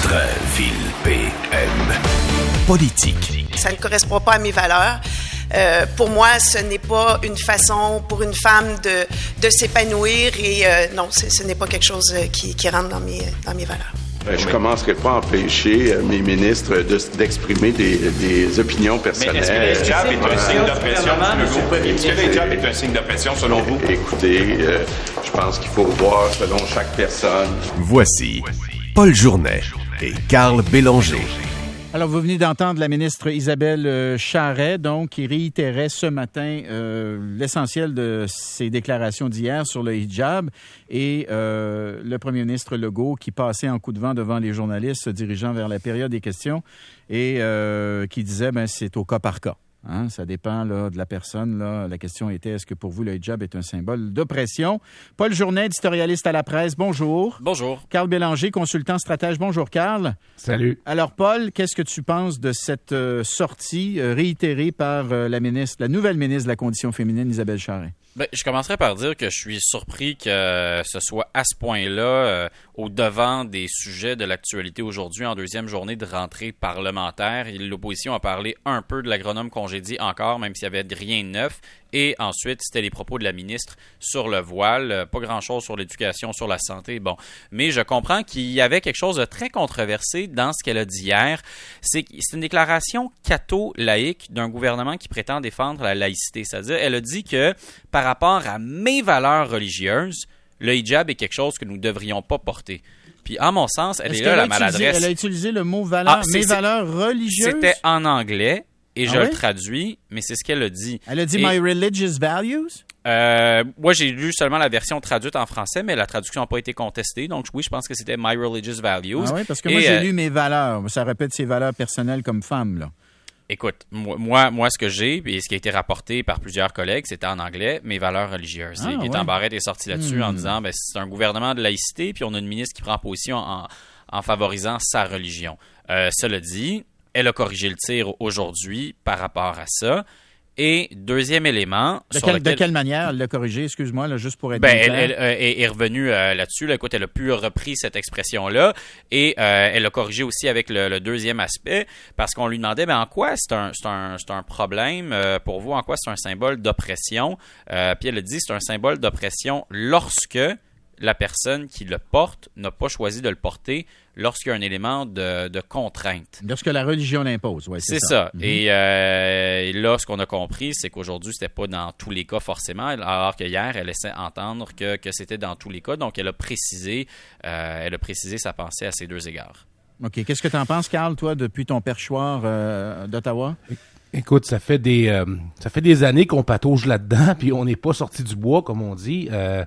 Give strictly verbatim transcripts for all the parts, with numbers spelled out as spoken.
Drainville P M. Politique. Ça ne correspond pas à mes valeurs. Euh, pour moi, ce n'est pas une façon pour une femme de, de s'épanouir et euh, non, ce n'est pas quelque chose qui, qui rentre dans mes, dans mes valeurs. Ben, je ne commencerai pas à empêcher euh, mes ministres de, d'exprimer des, des opinions personnelles. Mais est-ce que le hijab est un signe d'oppression, M. Est-ce que le hijab est un signe d'oppression, selon vous? Écoutez, euh, je pense qu'il faut voir selon chaque personne. Voici Paul Journet et Carl Bélanger. Alors, vous venez d'entendre la ministre Isabelle Charest, donc, qui réitérait ce matin euh, l'essentiel de ses déclarations d'hier sur le hijab et euh, le premier ministre Legault qui passait en coup de vent devant les journalistes se dirigeant vers la période des questions et euh, qui disait, ben c'est au cas par cas. Hein, ça dépend là, de la personne. Là. La question était, est-ce que pour vous, le hijab est un symbole d'oppression? Paul Journet, éditorialiste à la presse, bonjour. Bonjour. Carl Bélanger, consultant stratège. Bonjour, Carl. Salut. Alors, Paul, qu'est-ce que tu penses de cette euh, sortie euh, réitérée par euh, la ministre, la nouvelle ministre de la Condition féminine, Isabelle Charest? Ben, je commencerai par dire que je suis surpris que ce soit à ce point-là euh, au devant des sujets de l'actualité aujourd'hui en deuxième journée de rentrée parlementaire. L'opposition a parlé un peu de l'agronome congédié encore, même s'il n'y avait rien de neuf. Et ensuite, c'était les propos de la ministre sur le voile. Pas grand-chose sur l'éducation, sur la santé. Bon, mais je comprends qu'il y avait quelque chose de très controversé dans ce qu'elle a dit hier. C'est, c'est une déclaration catho-laïque d'un gouvernement qui prétend défendre la laïcité. C'est-à-dire, elle a dit que par rapport à mes valeurs religieuses, le hijab est quelque chose que nous ne devrions pas porter. Puis, à mon sens, elle est, est là, la maladresse. Elle a utilisé le mot valeur, ah, mes valeurs religieuses? C'était en anglais. Et ah je oui? le traduis, mais c'est ce qu'elle a dit. Elle a dit « Et, My religious values ». Euh, moi, j'ai lu seulement la version traduite en français, mais la traduction n'a pas été contestée. Donc, oui, je pense que c'était « My religious values ». Ah oui, parce que Et, moi, j'ai euh, lu « mes valeurs ». Ça répète ses valeurs personnelles comme femme, là. Écoute, moi, moi, ce que j'ai, et ce qui a été rapporté par plusieurs collègues, c'était en anglais, mes valeurs religieuses. Ah, et ouais. Gaétan Barrette est sorti là-dessus hmm. en disant, ben, c'est un gouvernement de laïcité, puis on a une ministre qui prend position en, en favorisant sa religion. Euh, cela dit, elle a corrigé le tir aujourd'hui par rapport à ça. Et deuxième élément... De, sur quel, lequel... de quelle manière elle l'a corrigé, excuse-moi, là, juste pour être ben, clair? Elle, elle euh, est, est revenue euh, là-dessus. Là, écoute, elle a pu repris cette expression-là et euh, elle a corrigé aussi avec le, le deuxième aspect parce qu'on lui demandait ben, en quoi c'est un, c'est un, c'est un problème euh, pour vous, en quoi c'est un symbole d'oppression. Euh, puis elle a dit c'est un symbole d'oppression lorsque la personne qui le porte n'a pas choisi de le porter lorsqu'il y a un élément de, de contrainte. Lorsque la religion l'impose, oui, c'est, c'est ça. ça. Mm-hmm. Et, euh, et là, ce qu'on a compris, c'est qu'aujourd'hui, c'était pas dans tous les cas forcément, alors que hier, elle laissait entendre que, que c'était dans tous les cas. Donc, elle a précisé, euh, elle a précisé sa pensée à ces deux égards. OK. Qu'est-ce que tu en penses, Carl, toi, depuis ton perchoir euh, d'Ottawa? Écoute, ça fait des euh, ça fait des années qu'on patauge là-dedans, puis on n'est pas sorti du bois, comme on dit. Euh,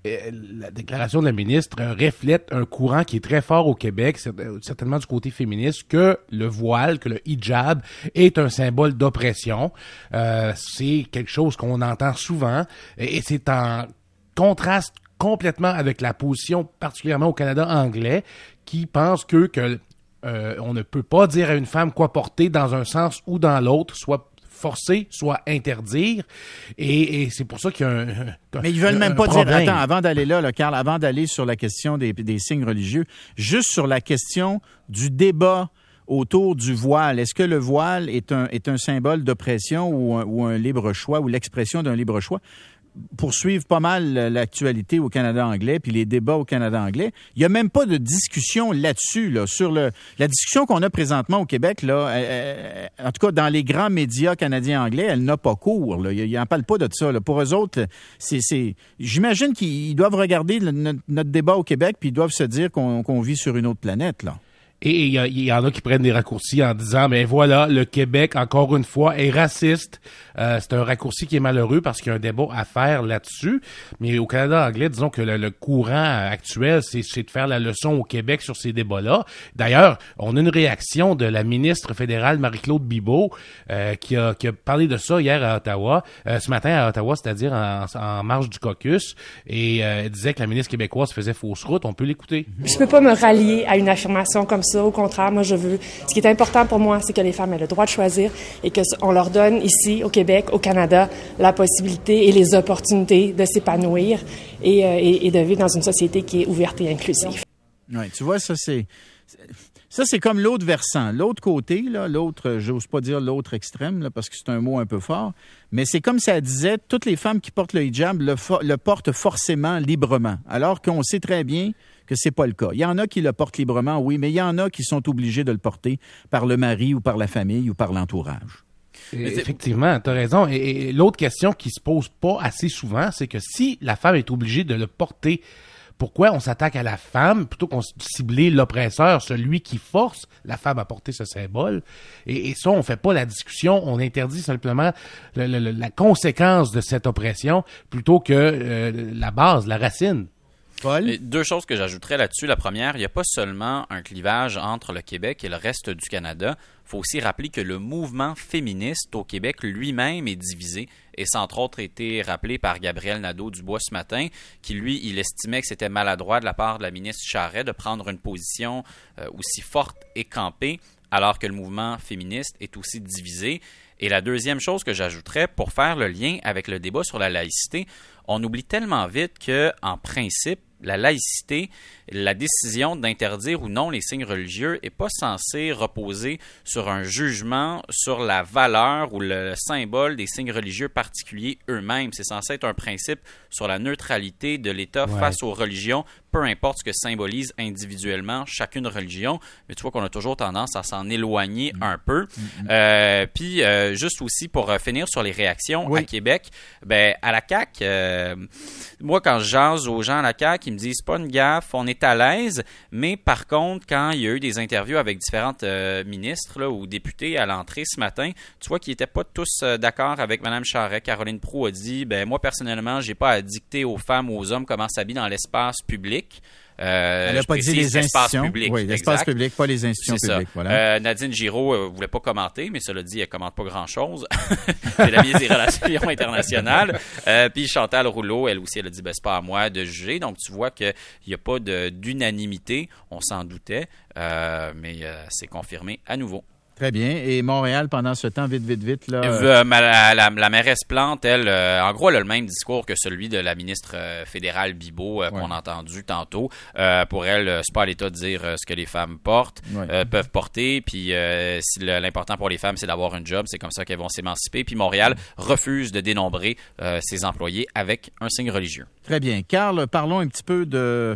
la déclaration de la ministre reflète un courant qui est très fort au Québec, certainement du côté féministe, que le voile, que le hijab est un symbole d'oppression. Euh, c'est quelque chose qu'on entend souvent, et c'est en contraste complètement avec la position, particulièrement au Canada anglais, qui pense que, que Euh, on ne peut pas dire à une femme quoi porter dans un sens ou dans l'autre, soit forcer, soit interdire. Et, et c'est pour ça qu'il y a un, un Mais ils veulent un, même pas problème. dire... Attends, avant d'aller là, là, Carl, avant d'aller sur la question des, des signes religieux, juste sur la question du débat autour du voile. Est-ce que le voile est un, est un symbole d'oppression ou un, ou un libre choix, ou l'expression d'un libre choix? Pour suivre pas mal l'actualité au Canada anglais puis les débats au Canada anglais, il n'y a même pas de discussion là-dessus. Là, sur le, la discussion qu'on a présentement au Québec, là, euh, en tout cas dans les grands médias canadiens anglais, elle n'a pas cours. Là. Ils n'en parlent pas de ça. Là. Pour eux autres, c'est, c'est, j'imagine qu'ils doivent regarder le, notre, notre débat au Québec puis ils doivent se dire qu'on, qu'on vit sur une autre planète, là. Et il y, y en a qui prennent des raccourcis en disant, ben voilà, le Québec, encore une fois, est raciste. Euh, c'est un raccourci qui est malheureux parce qu'il y a un débat à faire là-dessus. Mais au Canada anglais, disons que le, le courant actuel, c'est, c'est de faire la leçon au Québec sur ces débats-là. D'ailleurs, on a une réaction de la ministre fédérale Marie-Claude Bibeau euh, qui, a, qui a parlé de ça hier à Ottawa, euh, ce matin à Ottawa, c'est-à-dire en, en marge du caucus. Et euh, elle disait que la ministre québécoise faisait fausse route. On peut l'écouter. Je peux pas me rallier à une affirmation comme ça. Au contraire, moi, je veux... Ce qui est important pour moi, c'est que les femmes aient le droit de choisir et qu'on leur donne ici, au Québec, au Canada, la possibilité et les opportunités de s'épanouir et, euh, et, et de vivre dans une société qui est ouverte et inclusive. Oui, tu vois, ça, c'est... Ça, c'est comme l'autre versant. L'autre côté, là, l'autre, j'ose pas dire l'autre extrême, là, parce que c'est un mot un peu fort, mais c'est comme ça disait, toutes les femmes qui portent le hijab le, fo- le portent forcément librement, alors qu'on sait très bien que c'est pas le cas. Il y en a qui le portent librement, oui, mais il y en a qui sont obligés de le porter par le mari ou par la famille ou par l'entourage. Effectivement, tu as raison. Et, et l'autre question qui se pose pas assez souvent, c'est que si la femme est obligée de le porter, pourquoi on s'attaque à la femme plutôt qu'on cibler l'oppresseur, celui qui force la femme à porter ce symbole? Et, et ça, on fait pas la discussion, on interdit simplement le, le, la conséquence de cette oppression plutôt que euh, la base, la racine. Paul? Deux choses que j'ajouterais là-dessus. La première, il n'y a pas seulement un clivage entre le Québec et le reste du Canada. Il faut aussi rappeler que le mouvement féministe au Québec lui-même est divisé. Et ça, entre autres, a été rappelé par Gabriel Nadeau-Dubois ce matin, qui, lui, il estimait que c'était maladroit de la part de la ministre Charest de prendre une position euh, aussi forte et campée, alors que le mouvement féministe est aussi divisé. Et la deuxième chose que j'ajouterais, pour faire le lien avec le débat sur la laïcité, on oublie tellement vite que, en principe, la laïcité, la décision d'interdire ou non les signes religieux n'est pas censée reposer sur un jugement sur la valeur ou le symbole des signes religieux particuliers eux-mêmes. C'est censé être un principe sur la neutralité de l'État ouais. face aux religions, peu importe ce que symbolise individuellement chacune religion. Mais tu vois qu'on a toujours tendance à s'en éloigner mmh. un peu. Mmh. Euh, puis, euh, juste aussi pour euh, finir sur les réactions oui. à Québec, ben à la C A Q, euh, moi, quand je jase aux gens à la C A Q, ils me disent « c'est pas une gaffe, on est à l'aise », mais par contre, quand il y a eu des interviews avec différentes euh, ministres là, ou députés à l'entrée ce matin, tu vois qu'ils n'étaient pas tous euh, d'accord avec Mme Charest. Caroline Proulx a dit ben, « moi, personnellement, j'ai pas à dicter aux femmes ou aux hommes comment s'habiller dans l'espace public ». Euh, Elle n'a pas dit les institutions. Public, oui, l'espace public, pas les institutions c'est publiques. Voilà. Euh, Nadine Giraud ne euh, voulait pas commenter, mais cela dit, elle ne commente pas grand-chose. C'est la ministre des Relations internationales. Euh, puis Chantal Rouleau, elle aussi, elle a dit ben, c'est pas à moi de juger. Donc, tu vois qu'il n'y a pas de, d'unanimité. On s'en doutait, euh, mais euh, c'est confirmé à nouveau. Très bien. Et Montréal, pendant ce temps, vite, vite, vite, là... Euh, la, la, la mairesse Plante, elle, euh, en gros, elle a le même discours que celui de la ministre euh, fédérale Bibeau euh, ouais. qu'on a entendu tantôt. Euh, pour elle, euh, c'est pas à l'État de dire euh, ce que les femmes portent, ouais. euh, peuvent porter. Puis euh, si le, l'important pour les femmes, c'est d'avoir un job, c'est comme ça qu'elles vont s'émanciper. Puis Montréal refuse de dénombrer euh, ses employés avec un signe religieux. Très bien. Carl, parlons un petit peu de,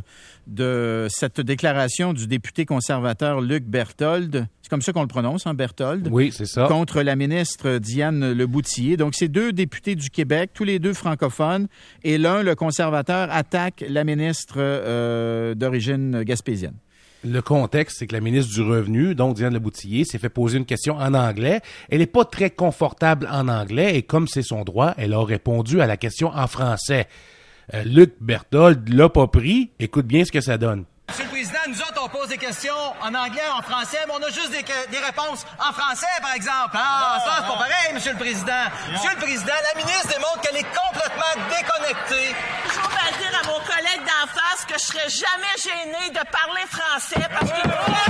de cette déclaration du député conservateur Luc Berthold. C'est comme ça qu'on le prononce, hein, Berthold? Oui, c'est ça. Contre la ministre Diane Leboutillier. Donc, c'est deux députés du Québec, tous les deux francophones, et l'un, le conservateur, attaque la ministre euh, d'origine gaspésienne. Le contexte, c'est que la ministre du Revenu, donc Diane Leboutillier, s'est fait poser une question en anglais. Elle n'est pas très confortable en anglais, et comme c'est son droit, elle a répondu à la question en français. Euh, Luc Berthold l'a pas pris. Écoute bien ce que ça donne. Monsieur le Président, nous autres, on pose des questions en anglais, en français, mais on a juste des, des réponses en français, par exemple. Ah, ça, c'est pas pareil, Monsieur le Président. Monsieur le Président, la ministre démontre qu'elle est complètement déconnectée. Je voudrais dire à mon collègue d'en face que je serais jamais gêné de parler français parce que...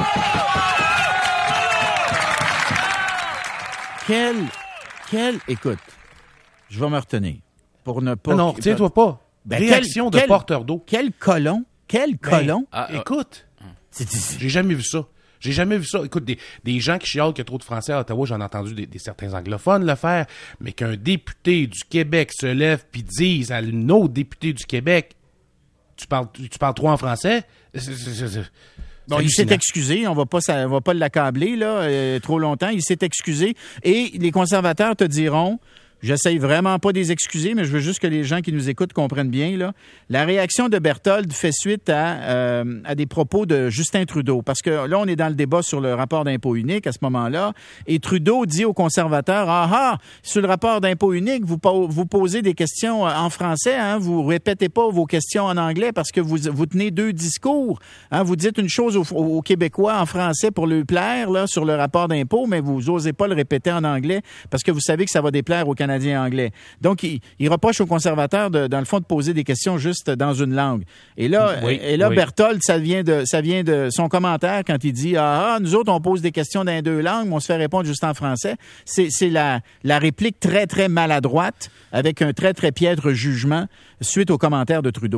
Quel... Quel... Écoute, je vais me retenir pour ne pas... Non, non retiens-toi pas. Ben, réaction quel, de quel, porteur d'eau. Quel colon. Quel colon. Ben, ah, écoute, c'est, c'est, j'ai jamais vu ça. J'ai jamais vu ça. Écoute, des, des gens qui chialent qu'il y a trop de Français à Ottawa, j'en ai entendu des, des certains anglophones le faire, mais qu'un député du Québec se lève puis dise à une autre députée du Québec, tu parles, tu, tu parles trop en français? C'est, c'est, c'est, c'est bon, il s'est excusé, on va pas, ça, on va pas l'accabler là euh, trop longtemps. Il s'est excusé et les conservateurs te diront. J'essaye vraiment pas de les excuser, mais je veux juste que les gens qui nous écoutent comprennent bien. Là. La réaction de Berthold fait suite à, euh, à des propos de Justin Trudeau. Parce que là, on est dans le débat sur le rapport d'impôt unique à ce moment-là. Et Trudeau dit aux conservateurs, « Ah ah, sur le rapport d'impôt unique, vous, vous posez des questions en français, hein, vous répétez pas vos questions en anglais parce que vous, vous tenez deux discours. Hein, vous dites une chose aux, aux Québécois en français pour lui plaire là, sur le rapport d'impôt, mais vous osez pas le répéter en anglais parce que vous savez que ça va déplaire aux Canadiens. Canadien anglais. Donc, il, il reproche aux conservateurs, de, dans le fond, de poser des questions juste dans une langue. Et là, oui, et là oui. Berthold, ça vient, de, ça vient de son commentaire quand il dit « Ah, nous autres, on pose des questions dans deux langues, mais on se fait répondre juste en français. » C'est, c'est la, la réplique très, très maladroite avec un très, très piètre jugement suite aux commentaires de Trudeau.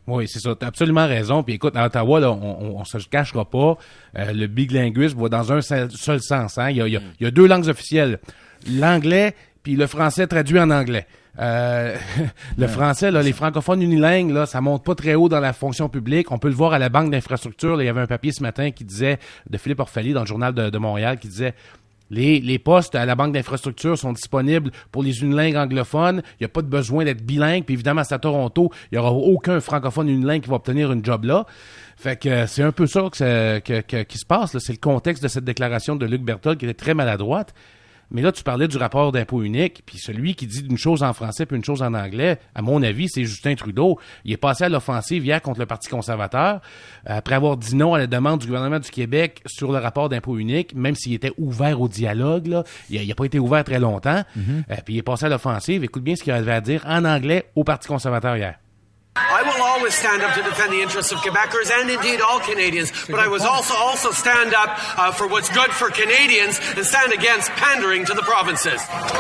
Oui, c'est ça. T'as absolument raison. Puis écoute, à Ottawa, là, on, on, on se le cachera pas. Euh, le bilinguisme va dans un seul, seul sens. Hein. Il y a, il y a, il y a deux langues officielles. L'anglais puis le français traduit en anglais. Euh, le français, là, les francophones unilingues, là, ça monte pas très haut dans la fonction publique. On peut le voir à la Banque d'infrastructure. Là, il y avait un papier ce matin qui disait, de Philippe Orphalie dans le journal de, de Montréal, qui disait Les, les postes à la Banque d'infrastructure sont disponibles pour les unilingues anglophones. Il n'y a pas de besoin d'être bilingue. Puis évidemment, c'est à Toronto. Il n'y aura aucun francophone unilingue qui va obtenir une job là. Fait que euh, c'est un peu ça que, ça, que, que qui se passe, là. C'est le contexte de cette déclaration de Luc Berthold qui était très maladroite. Mais là, tu parlais du rapport d'impôt unique, puis celui qui dit une chose en français puis une chose en anglais, à mon avis, c'est Justin Trudeau. Il est passé à l'offensive hier contre le Parti conservateur, après avoir dit non à la demande du gouvernement du Québec sur le rapport d'impôt unique, même s'il était ouvert au dialogue, là. Il n'a pas été ouvert très longtemps. Mm-hmm. Euh, puis il est passé à l'offensive. Écoute bien ce qu'il avait à dire en anglais au Parti conservateur hier. I will always stand up to defend the interests of Quebecers and indeed all Canadians, but I was also also stand up uh, for what's good for Canadians and stand against pandering to the provinces.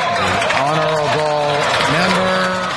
Honorable member.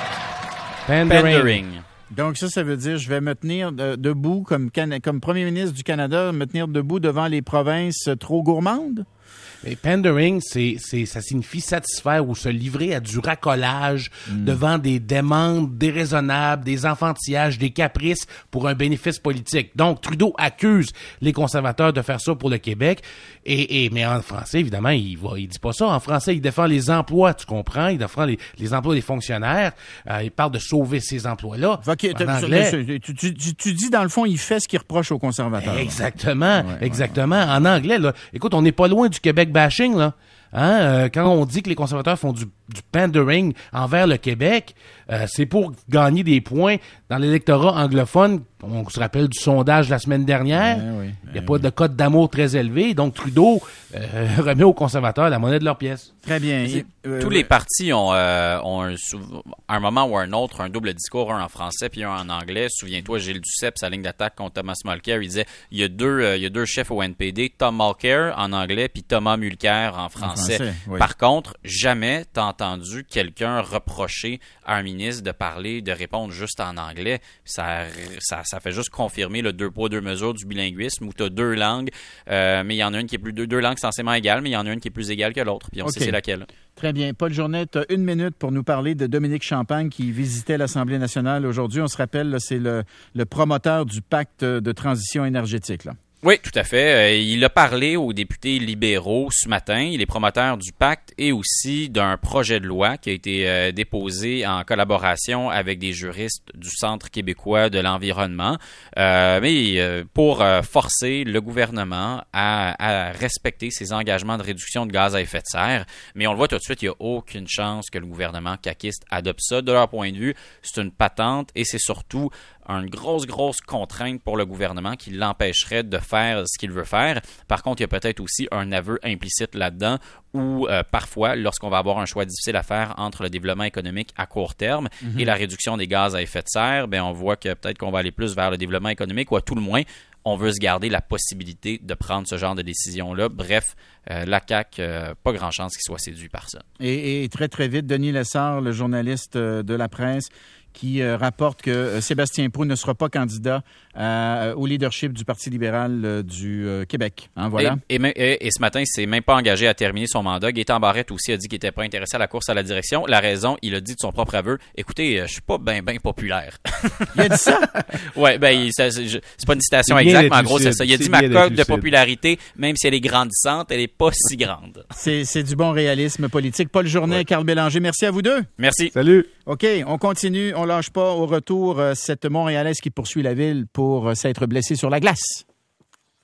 Pandering. Pandering. Donc ça, ça veut dire je vais me tenir de, debout comme, can- comme premier ministre du Canada, me tenir debout devant les provinces trop gourmandes? Et pandering, c'est, c'est, ça signifie satisfaire ou se livrer à du racolage mm. devant des demandes déraisonnables, des enfantillages, des caprices pour un bénéfice politique. Donc, Trudeau accuse les conservateurs de faire ça pour le Québec. Et, et mais en français, évidemment, il va, il dit pas ça. En français, il défend les emplois, tu comprends? Il défend les, les emplois des fonctionnaires. Euh, il parle de sauver ces emplois-là. Okay, en anglais, tu, tu, tu, tu dis, dans le fond, il fait ce qu'il reproche aux conservateurs. Exactement, ouais, exactement. Ouais, ouais. En anglais, là, écoute, on n'est pas loin du Québec bashing, là. Hein? Euh, quand on dit que les conservateurs font du, du pandering envers le Québec, euh, c'est pour gagner des points dans l'électorat anglophone. On se rappelle du sondage la semaine dernière. Ben oui, il n'y a ben pas oui. de cote d'amour très élevé. Donc, Trudeau euh, remet aux conservateurs la monnaie de leur pièce. Très bien. Euh, Tous les partis ont, euh, ont un, un moment ou un autre un double discours, un en français puis un en anglais. Souviens-toi, Gilles Duceppe, sa ligne d'attaque contre Thomas Mulcair, il disait il y a deux, euh, il y a deux chefs au N P D, Tom Mulcair en anglais puis Thomas Mulcair en français. En français oui. Par contre, jamais t'as entendu quelqu'un reprocher à un ministre de parler, de répondre juste en anglais. Ça, ça, ça fait juste confirmer le deux poids, deux mesures du bilinguisme où tu as deux langues, euh, mais il y en a une qui est plus deux, deux langues censément égales, mais il y en a une qui est plus égale que l'autre. Puis on okay. sait c'est laquelle. Très bien. Paul Journet, tu as une minute pour nous parler de Dominique Champagne qui visitait l'Assemblée nationale aujourd'hui. On se rappelle, là, c'est le, le promoteur du pacte de transition énergétique, là. Oui, tout à fait. Il a parlé aux députés libéraux ce matin. Il est promoteur du pacte et aussi d'un projet de loi qui a été euh, déposé en collaboration avec des juristes du Centre québécois de l'environnement, euh, mais euh, pour euh, forcer le gouvernement à, à respecter ses engagements de réduction de gaz à effet de serre. Mais on le voit tout de suite, il n'y a aucune chance que le gouvernement caquiste adopte ça. De leur point de vue, c'est une patente et c'est surtout une grosse, grosse contrainte pour le gouvernement qui l'empêcherait de faire ce qu'il veut faire. Par contre, il y a peut-être aussi un aveu implicite là-dedans où euh, parfois, lorsqu'on va avoir un choix difficile à faire entre le développement économique à court terme mm-hmm. et la réduction des gaz à effet de serre, ben on voit que peut-être qu'on va aller plus vers le développement économique ou à tout le moins, on veut se garder la possibilité de prendre ce genre de décision-là. Bref, euh, la C A Q, euh, pas grand chance qu'il soit séduit par ça. Et, et très, très vite, Denis Lessard, le journaliste euh, de la presse, qui euh, rapporte que euh, Sébastien Proulx ne sera pas candidat euh, au leadership du Parti libéral euh, du euh, Québec. Hein, voilà. Et, et, et, et ce matin, il ne s'est même pas engagé à terminer son mandat. Gaétan Barrette aussi a dit qu'il n'était pas intéressé à la course à la direction. La raison, il a dit de son propre aveu, écoutez, je ne suis pas bien ben populaire. Il a dit ça? Oui, ben, il, ça, c'est, c'est pas une citation exacte, mais en gros, c'est ça. Il a dit ma cote de popularité, même si elle est grandissante, elle n'est pas si grande. C'est, c'est du bon réalisme politique. Paul Journet, ouais. Carl Bélanger, merci à vous deux. Merci. Salut. OK, on continue. On lâche pas. Au retour, euh, cette Montréalaise qui poursuit la ville pour euh, s'être blessée sur la glace.